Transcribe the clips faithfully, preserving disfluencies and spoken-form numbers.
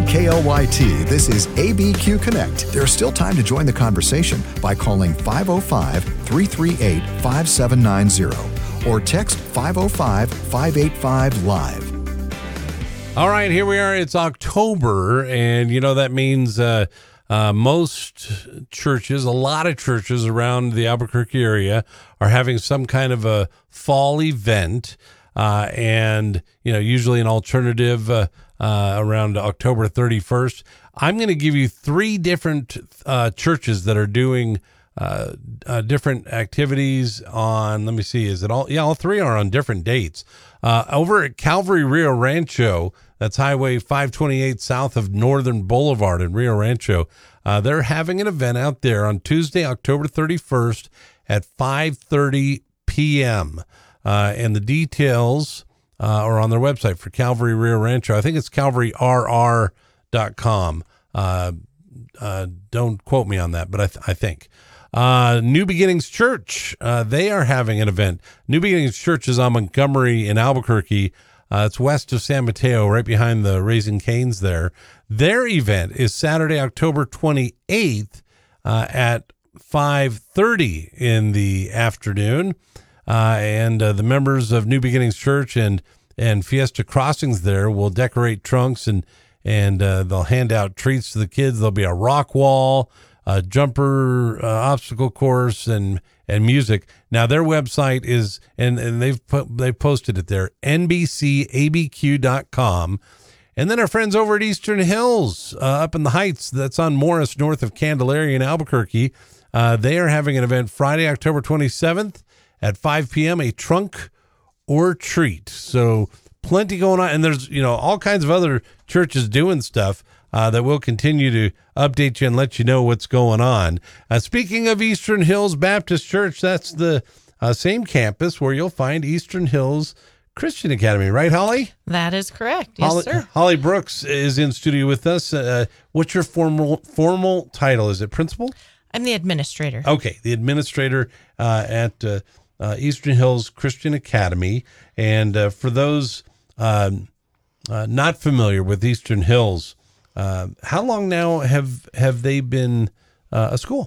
K L Y T, this is A B Q Connect. There's still time to join the conversation by calling five oh five, three three eight, five seven nine zero or text five oh five, five eight five, live. All right, here we are. It's October, and you know that means uh, uh, most churches, a lot of churches around the Albuquerque area are having some kind of a fall event, uh, and you know usually an alternative uh, uh, around October thirty-first. I'm going to give you three different uh, churches that are doing uh, uh, different activities on. Let me see, is it all? Yeah, all three are on different dates. Uh, over at Calvary Rio Rancho, that's Highway five twenty-eight south of Northern Boulevard in Rio Rancho. Uh, they're having an event out there on Tuesday, October thirty-first at five thirty p.m. Uh, and the details uh, are on their website for Calvary Rio Rancho. I think it's calvary r r dot com. Uh, uh, don't quote me on that, but I, th- I think. Uh, New Beginnings Church, uh, they are having an event. New Beginnings Church is on Montgomery in Albuquerque. Uh, it's west of San Mateo, right behind the Raising Cane's there. Their event is Saturday, October twenty-eighth uh, at five thirty in the afternoon. Uh, and uh, the members of New Beginnings Church and, and Fiesta Crossings there will decorate trunks and, and uh, they'll hand out treats to the kids. There'll be a rock wall, a jumper uh, obstacle course, and and music. Now their website is, and, and they've put, they've posted it there, N B C A B Q dot com. And then our friends over at Eastern Hills uh, up in the Heights, that's on Morris, north of Candelaria in Albuquerque. Uh, they are having an event Friday, October twenty-seventh at five p.m., a trunk or treat. So plenty going on. And there's, you know, all kinds of other churches doing stuff Uh, that will continue to update you and let you know what's going on. Uh, speaking of Eastern Hills Baptist Church, that's the uh, same campus where you'll find Eastern Hills Christian Academy, right, Holly? That is correct. Yes, Holly, sir. Holly Brooks is in studio with us. Uh, what's your formal formal title? Is it principal? I'm the administrator. Okay, the administrator uh, at uh, uh, Eastern Hills Christian Academy. And uh, for those um, uh, not familiar with Eastern Hills, Uh, how long now have have they been uh, a school?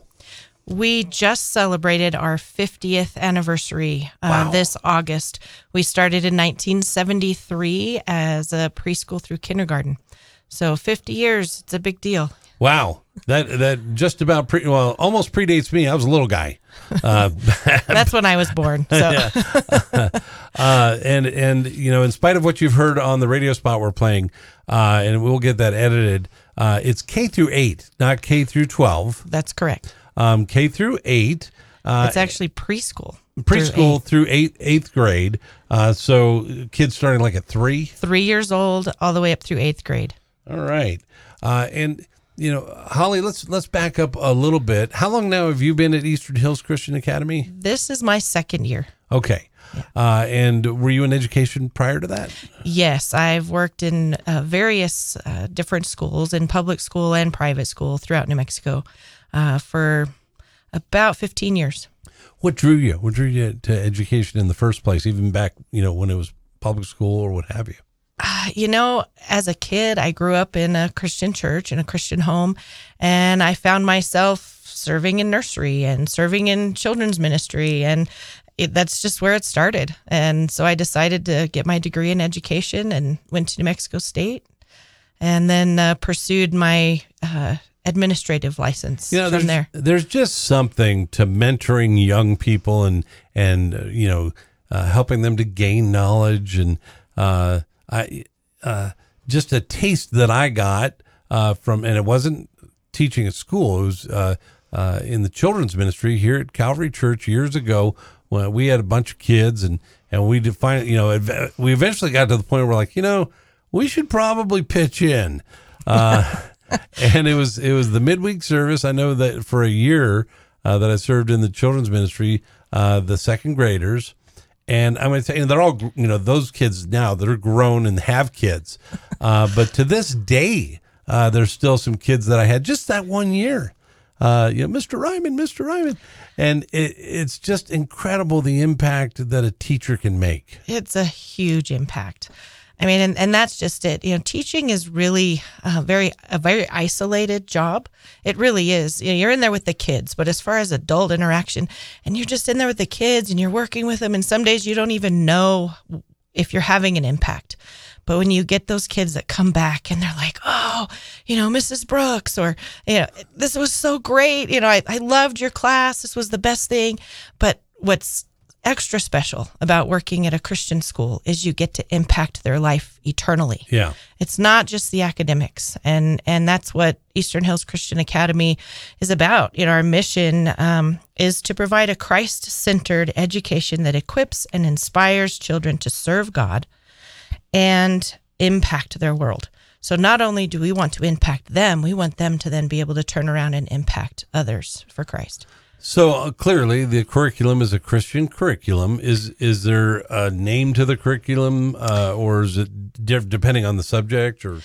We just celebrated our fiftieth anniversary uh, Wow. this August. We started in nineteen seventy-three as a preschool through kindergarten. So fifty years, it's a big deal. Wow. That that just about, pre, well, almost predates me. I was a little guy. Uh, That's when I was born. So. uh, and, and, you know, in spite of what you've heard on the radio spot we're playing, uh, and we'll get that edited, uh, it's K through eight, not K through twelve. That's correct. Um, K through eight. Uh, It's actually preschool. preschool through through eighth, eighth grade. Uh, so kids starting like at three. Three years old, all the way up through eighth grade. All right. Uh, and, you know, Holly, let's let's back up a little bit. How long now have you been at Eastern Hills Christian Academy? This is my second year. Okay. Yeah. Uh, and were you in education prior to that? Yes, I've worked in uh, various uh, different schools, in public school and private school throughout New Mexico uh, for about fifteen years. What drew you? What drew you to education in the first place, even back, you know, when it was public school or what have you? Uh, you know, as a kid, I grew up in a Christian church, in a Christian home, and I found myself serving in nursery and serving in children's ministry, and it, that's just where it started. And so I decided to get my degree in education and went to New Mexico State, and then uh, pursued my uh, administrative license You know, from there's, there. there's just something to mentoring young people and, and uh, you know, uh, helping them to gain knowledge. And uh, I uh, just a taste that I got uh, from, and it wasn't teaching at school, it was uh, uh, in the children's ministry here at Calvary Church years ago. When we had a bunch of kids, and, and we defined, you know, we eventually got to the point where we're like, you know, we should probably pitch in. Uh, and it was, it was the midweek service. I know that for a year uh, that I served in the children's ministry, uh, the second graders, and I'm going to tell you, they're all, you know, those kids now that are grown and have kids. Uh, but to this day, uh, there's still some kids that I had just that one year. Uh, you know, Mister Ryman, Mister Ryman. And it, it's just incredible the impact that a teacher can make. It's a huge impact. I mean, and, and that's just it. You know, teaching is really a very a very isolated job. It really is. You know, you're in there with the kids, but as far as adult interaction, and you're just in there with the kids and you're working with them, and some days you don't even know if you're having an impact. But when you get those kids that come back and they're like, oh, you know, Missus Brooks, or, you know, this was so great. You know, I, I loved your class. This was the best thing. But what's extra special about working at a Christian school is you get to impact their life eternally. Yeah. It's not just the academics. And, and that's what Eastern Hills Christian Academy is about. You know, our mission um, is to provide a Christ-centered education that equips and inspires children to serve God and impact their world. So not only do we want to impact them, we want them to then be able to turn around and impact others for Christ. So uh, clearly, the curriculum is a Christian curriculum. Is is there a name to the curriculum, uh, or is it de- depending on the subject? Or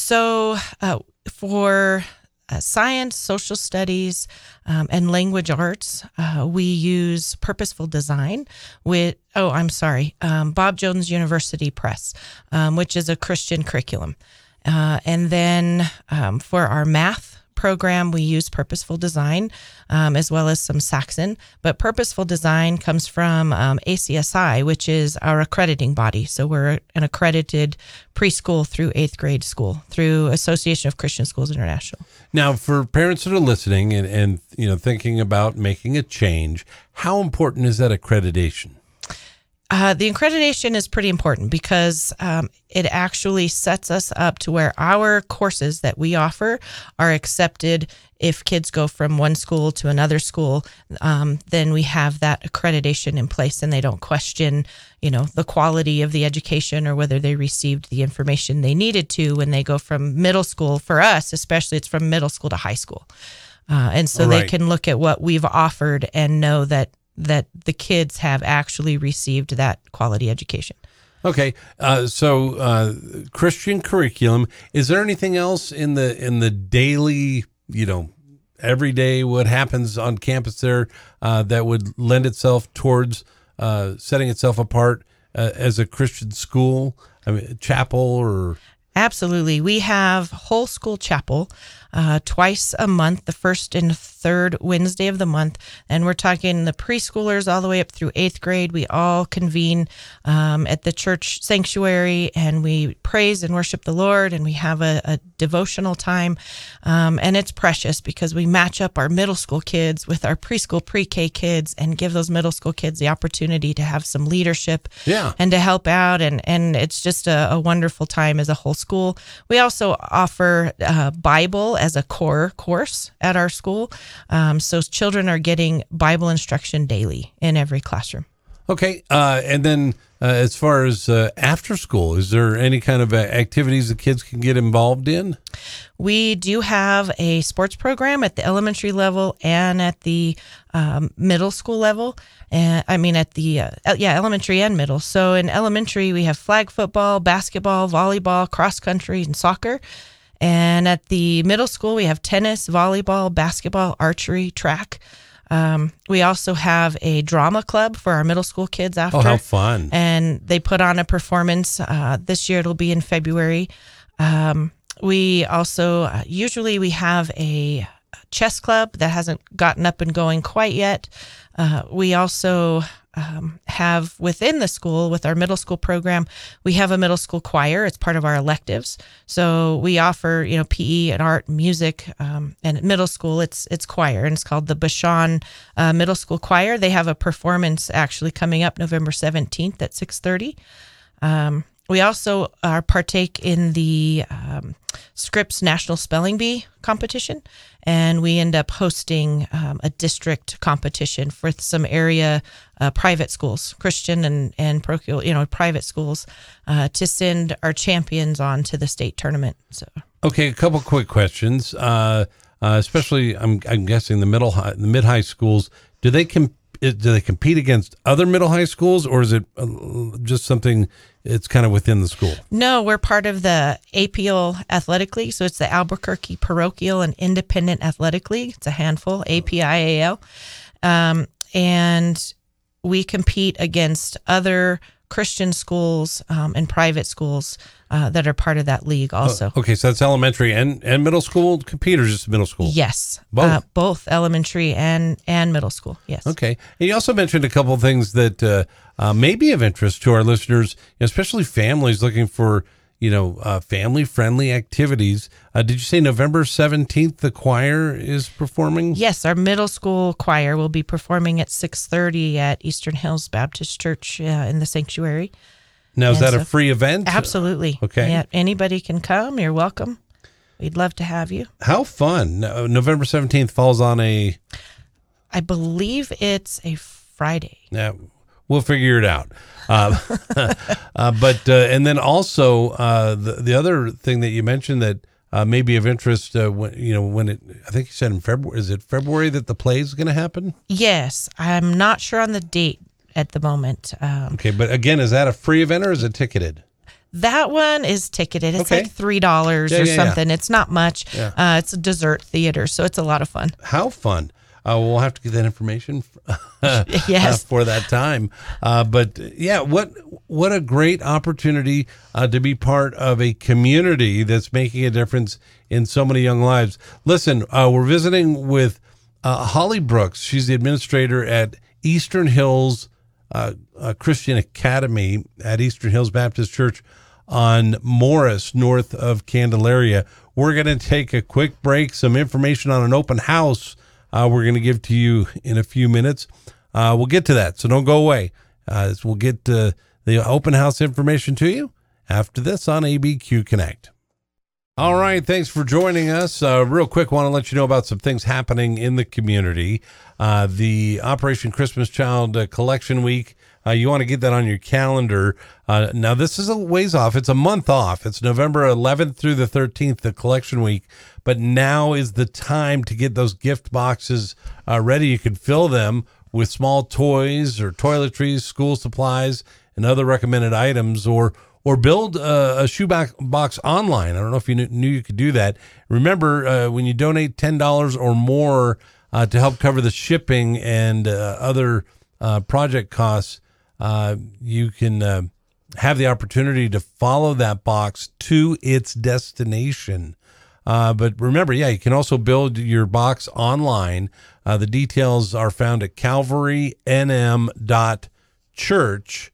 so uh, for uh, science, social studies, um, and language arts, uh, we use purposeful design with. Oh, I'm sorry, um, Bob Jones University Press, um, which is a Christian curriculum, uh, and then um, for our math program, we use purposeful design, um, as well as some Saxon. But purposeful design comes from um, A C S I, which is our accrediting body. So we're an accredited preschool through eighth grade school through Association of Christian Schools International. Now, for parents that are listening and, and you know thinking about making a change, how important is that accreditation? Uh, the accreditation is pretty important because um, it actually sets us up to where our courses that we offer are accepted. If kids go from one school to another school, um, then we have that accreditation in place, and they don't question, you know, the quality of the education or whether they received the information they needed to when they go from middle school. For us, especially, it's from middle school to high school, uh, and so right. they can look at what we've offered and know that. that the kids have actually received that quality education. Okay, uh, so uh, Christian curriculum. Is there anything else in the in the daily, you know, every day what happens on campus there uh, that would lend itself towards uh, setting itself apart uh, as a Christian school? I mean, chapel or. Absolutely. We have whole school chapel uh, twice a month, the first and third Wednesday of the month. And we're talking the preschoolers all the way up through eighth grade. We all convene um, at the church sanctuary, and we praise and worship the Lord, and we have a, a devotional time. Um, and it's precious because we match up our middle school kids with our preschool pre-K kids and give those middle school kids the opportunity to have some leadership yeah. and to help out. And, and it's just a, a wonderful time as a whole school. We also offer uh, Bible as a core course at our school. Um, so children are getting Bible instruction daily in every classroom. Okay. Uh, and then uh, as far as uh, after school, is there any kind of uh, activities the kids can get involved in? We do have a sports program at the elementary level and at the um, middle school level. And I mean, at the, uh, yeah, elementary and middle. So in elementary, we have flag football, basketball, volleyball, cross country, and soccer. And at the middle school, we have tennis, volleyball, basketball, archery, track. Um, we also have a drama club for our middle school kids after. Oh, how fun. And they put on a performance. Uh, this year, it'll be in February. Um, we also, uh, usually we have a chess club that hasn't gotten up and going quite yet. Uh, we also um, have within the school, with our middle school program, we have a middle school choir. It's part of our electives. So we offer, you know, P E and art, and music, um, and at middle school, it's it's choir, and it's called the Bashan uh, Middle School Choir. They have a performance actually coming up November seventeenth at six thirty. Um, we also are partake in the um, Scripps National Spelling Bee competition, and we end up hosting um, a district competition for some area uh, private schools, Christian and, and parochial, you know, private schools, uh, to send our champions on to the state tournament. So, okay, a couple quick questions, uh, uh, especially I'm, I'm guessing the middle high, the mid high schools. Do they com- do they compete against other middle high schools, or is it uh, just something? It's kind of within the school? No, we're part of the A P L Athletic League. So it's the Albuquerque Parochial and Independent Athletic League. It's a handful, A P I A L. Um, and we compete against other Christian schools um, and private schools uh, that are part of that league also. Oh, okay, so that's elementary and, and middle school compete, or just middle school? Yes. Both? Uh, both elementary and, and middle school, yes. Okay. And you also mentioned a couple of things that uh, uh, may be of interest to our listeners, especially families looking for, you know, uh, family-friendly activities. Uh, did you say November seventeenth the choir is performing? Yes, our middle school choir will be performing at six thirty at Eastern Hills Baptist Church uh, in the sanctuary. Now, is And that so- a free event? Absolutely. Okay. Yeah, anybody can come. You're welcome. We'd love to have you. How fun. No- November seventeenth falls on a... I believe it's a Friday. Yeah, we'll figure it out. Uh, uh, but uh, and then also uh, the the other thing that you mentioned that uh, may be of interest, uh, when you know when it, I think you said in February. Is it February that the play is going to happen? Yes, I'm not sure on the date at the moment. Um, Okay, but again, is that a free event or is it ticketed? that one is ticketed. It's Okay. like three dollars Yeah, or yeah, yeah. something. It's not much. Yeah. Uh, it's a dessert theater, so it's a lot of fun. How fun! Uh, we'll have to get that information uh, Yes. for that time. Uh, but yeah, what what a great opportunity uh, to be part of a community that's making a difference in so many young lives. Listen, uh, we're visiting with uh, Holly Brooks. She's the administrator at Eastern Hills uh, uh, Christian Academy at Eastern Hills Baptist Church on Morris, north of Candelaria. We're going to take a quick break, some information on an open house Uh, we're going to give to you in a few minutes. Uh, we'll get to that, so don't go away. Uh, we'll get uh, the open house information to you after this on A B Q Connect. All right, thanks for joining us. Uh, real quick, want to let you know about some things happening in the community. Uh, the Operation Christmas Child uh, Collection Week, uh, you want to get that on your calendar. Uh, now, this is a ways off. It's a month off. It's November eleventh through the thirteenth, the collection week. But now is the time to get those gift boxes uh, ready. You can fill them with small toys or toiletries, school supplies, and other recommended items, or or build a, a shoebox box online. I don't know if you knew, knew you could do that. Remember, uh, when you donate ten dollars or more uh, to help cover the shipping and uh, other uh, project costs, uh, you can uh, have the opportunity to follow that box to its destination. Uh, but remember, yeah, you can also build your box online. Uh, the details are found at calvarynm dot church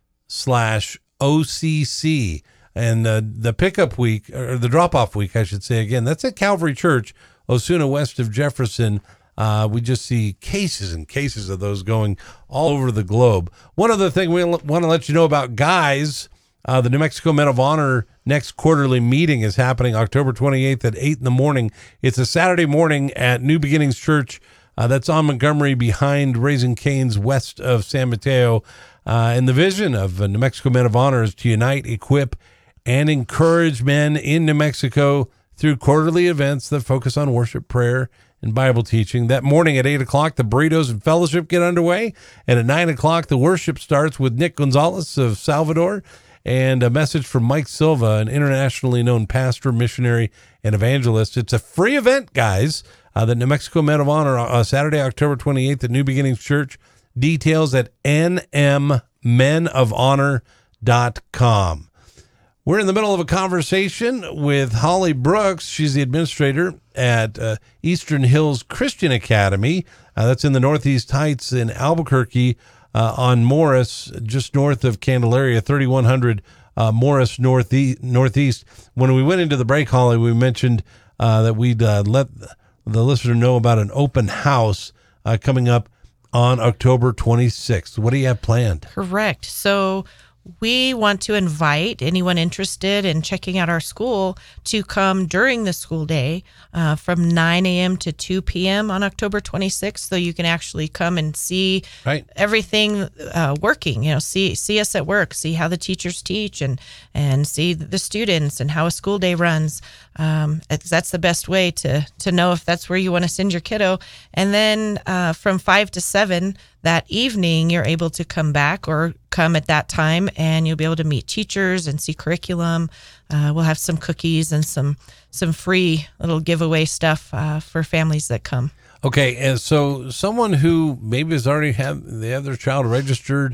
slash O C C. And uh, the pickup week, or the drop-off week, I should say, again, that's at Calvary Church, Osuna, west of Jefferson. Uh, we just see cases and cases of those going all over the globe. One other thing we want to let you know about, guys, uh, the New Mexico Men of Honor next quarterly meeting is happening October twenty-eighth at eight in the morning. It's a Saturday morning at New Beginnings Church. Uh, that's on Montgomery behind Raising Cane's west of San Mateo. Uh, and the vision of uh, New Mexico Men of Honor is to unite, equip, and encourage men in New Mexico through quarterly events that focus on worship, prayer, and Bible teaching. That morning at eight o'clock, the burritos and fellowship get underway. And at nine o'clock, the worship starts with Nick Gonzalez of Salvador and a message from Mike Silva, an internationally known pastor, missionary, and evangelist. It's a free event, guys. Uh, the New Mexico Men of Honor, uh, Saturday, October twenty-eighth at New Beginnings Church. Details at n m men of honor dot com. We're in the middle of a conversation with Holly Brooks. She's the administrator at uh, Eastern Hills Christian Academy. Uh, that's in the Northeast Heights in Albuquerque uh, on Morris, just north of Candelaria, thirty-one hundred uh, Morris Northeast, Northeast. When we went into the break, Holly, we mentioned uh, that we'd uh, let the listener know about an open house uh, coming up on October twenty-sixth. What do you have planned? Correct. So we want to invite anyone interested in checking out our school to come during the school day uh, from nine a.m. to two p.m. on October twenty-sixth, so you can actually come and see Right. everything uh, working. You know, see see us at work, see how the teachers teach, and and see the students and how a school day runs. Um, it's, that's the best way to to know if that's where you want to send your kiddo. And then uh, from five to seven that evening, you're able to come back or come at that time, and you'll be able to meet teachers and see curriculum. Uh, we'll have some cookies and some some free little giveaway stuff uh, for families that come. Okay, and so someone who maybe has already have they have their child registered,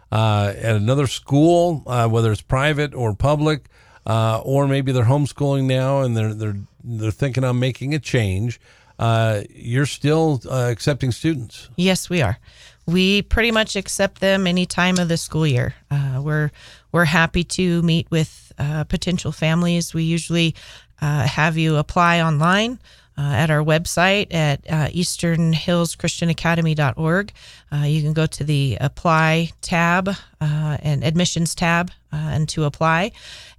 uh, at another school, uh, whether it's private or public, uh, or maybe they're homeschooling now and they're they're they're thinking on making a change, uh, you're still uh, accepting students. Yes, we are. We pretty much accept them any time of the school year. Uh, we're we're happy to meet with uh, potential families. We usually uh, have you apply online uh, at our website at uh, eastern hills christian academy dot org. Uh, you can go to the apply tab uh, and admissions tab uh, and to apply,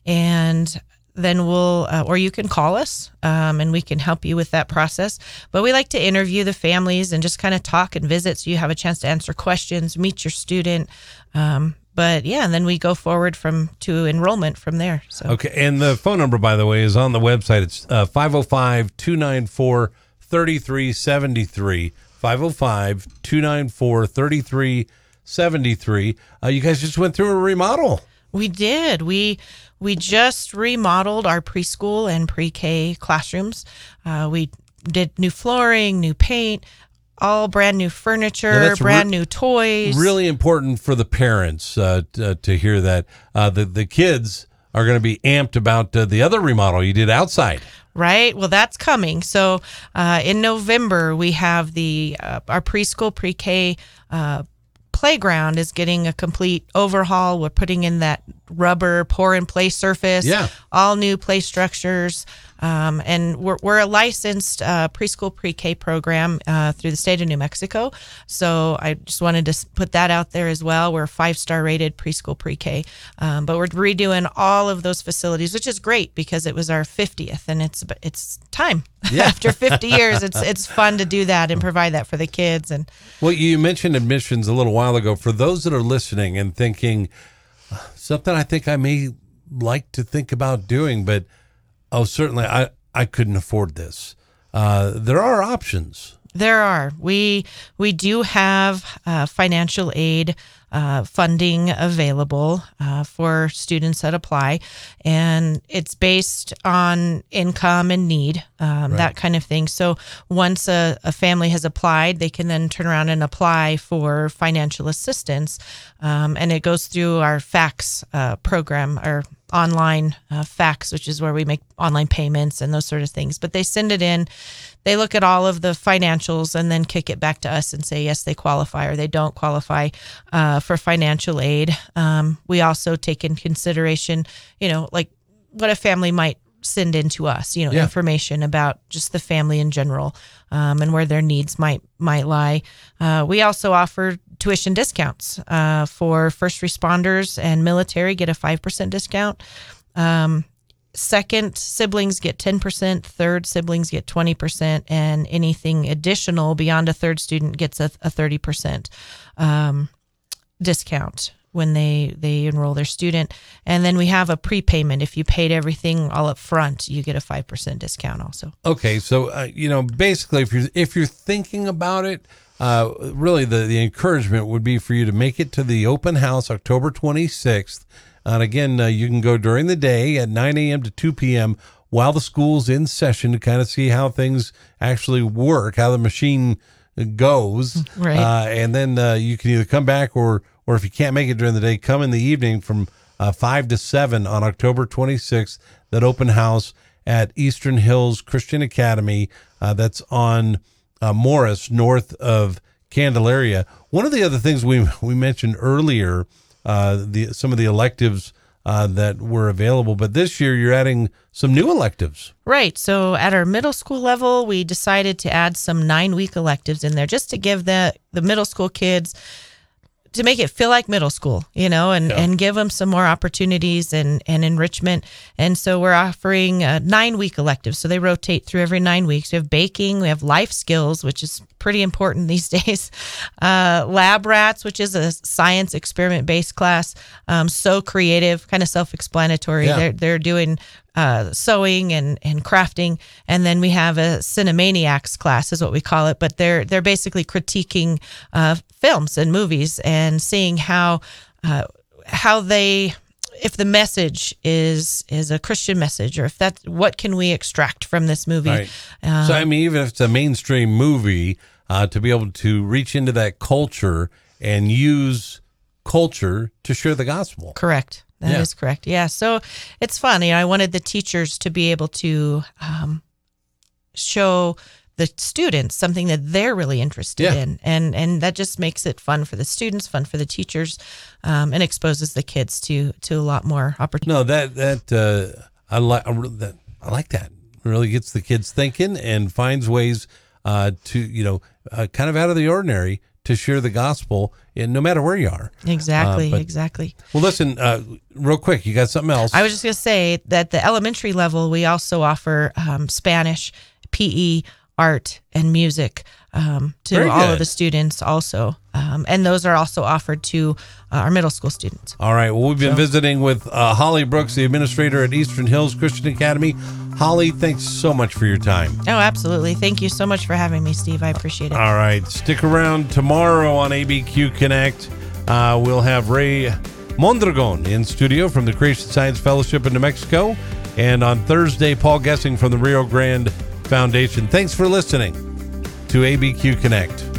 and then we'll, uh, or you can call us um, and we can help you with that process. But we like to interview the families and just kind of talk and visit so you have a chance to answer questions, meet your student. Um, but yeah, and then we go forward from to enrollment from there. So okay, and the phone number, by the way, is on the website. It's uh, five oh five, two nine four, three three seven three, five oh five, two nine four, three three seven three. Uh, you guys just went through a remodel. We did. We we just remodeled our preschool and pre-K classrooms. Uh, we did new flooring, new paint, all brand new furniture, brand re- new toys. Really important for the parents uh, to, to hear that. Uh, the, the kids are going to be amped about uh, the other remodel you did outside. Right. Well, that's coming. So uh, in November, we have the uh, our preschool, pre-K uh playground is getting a complete overhaul. We're putting in that rubber pour and play surface, yeah. all new play structures. Um, and we're, we're a licensed uh, preschool pre-K program uh, through the state of New Mexico. So I just wanted to put that out there as well. We're a five-star rated preschool pre-K. Um, but we're redoing all of those facilities, which is great because it was our fiftieth and it's it's time. Yeah. After fifty years, it's it's fun to do that and provide that for the kids. And well, you mentioned admissions a little while ago. For those that are listening and thinking, something I think I may like to think about doing, but oh, certainly I, I couldn't afford this. Uh, there are options. There are. We we do have uh, financial aid uh, funding available uh, for students that apply, and it's based on income and need, um, right. that kind of thing. So once a, a family has applied, they can then turn around and apply for financial assistance, um, and it goes through our FACTS uh, program, our online uh, FACTS, which is where we make online payments and those sort of things. But they send it in, they look at all of the financials and then kick it back to us and say, yes, they qualify or they don't qualify uh, for financial aid. Um, we also take in consideration, you know, like what a family might send in to us, you know, yeah. information about just the family in general um, and where their needs might might lie. Uh, we also offer tuition discounts uh, for first responders and military get a five percent discount. Um, second siblings get ten percent, third siblings get twenty percent, and anything additional beyond a third student gets a, a thirty percent um, discount when they, they enroll their student. And then we have a prepayment. If you paid everything all up front, you get a five percent discount also. Okay. So, uh, you know, basically if you're, if you're thinking about it, uh, really the, the encouragement would be for you to make it to the open house October twenty-sixth. And again, uh, you can go during the day at nine a.m. to two p.m. while the school's in session to kind of see how things actually work, how the machine goes. Right. Uh, and then uh, you can either come back or, or if you can't make it during the day, come in the evening from uh, five to seven on October twenty-sixth, that open house at Eastern Hills Christian Academy. Uh, that's on uh, Morris, north of Candelaria. One of the other things we we mentioned earlier, uh, the some of the electives uh, that were available, but this year you're adding some new electives. Right. So at our middle school level, we decided to add some nine-week electives in there just to give the, the middle school kids, to make it feel like middle school, you know, and, yeah. and give them some more opportunities and, and enrichment. And so we're offering a nine-week electives. So they rotate through every nine weeks. We have baking. We have life skills, which is pretty important these days. Uh, Lab Rats, which is a science experiment-based class. Um, so creative, kind of self-explanatory. Yeah. They're, they're doing uh, sewing and, and crafting. And then we have a Cinemaniacs class is what we call it. But they're they're basically critiquing uh, films and movies and seeing how uh, how they, if the message is is a Christian message, or if that's, what can we extract from this movie? Right. Um, so, I mean, even if it's a mainstream movie, uh, to be able to reach into that culture and use culture to share the gospel. Correct. That Yeah. is correct. Yeah. So it's fun. You know, I wanted the teachers to be able to um, show the students something that they're really interested Yeah. in, and and that just makes it fun for the students, fun for the teachers, um, and exposes the kids to to a lot more opportunities. No, that that uh, I like that. I like that. It really gets the kids thinking and finds ways uh, to you know uh, kind of out of the ordinary to share the gospel, in no matter where you are. Exactly. Uh, but- exactly. Well, listen, uh, real quick, you got something else? I was just going to say that the elementary level, we also offer um, Spanish, P E, art, and music um, to Very all good. of the students also. Um, and those are also offered to uh, our middle school students. All right. Well, we've been So- visiting with uh, Holly Brooks, the administrator at Eastern Hills Christian Academy. Holly, thanks so much for your time. Oh, absolutely. Thank you so much for having me, Steve. I appreciate it. All right. Stick around tomorrow on A B Q Connect. Uh, we'll have Ray Mondragon in studio from the Creation Science Fellowship in New Mexico. And on Thursday, Paul Gessing from the Rio Grande Foundation. Thanks for listening to A B Q Connect.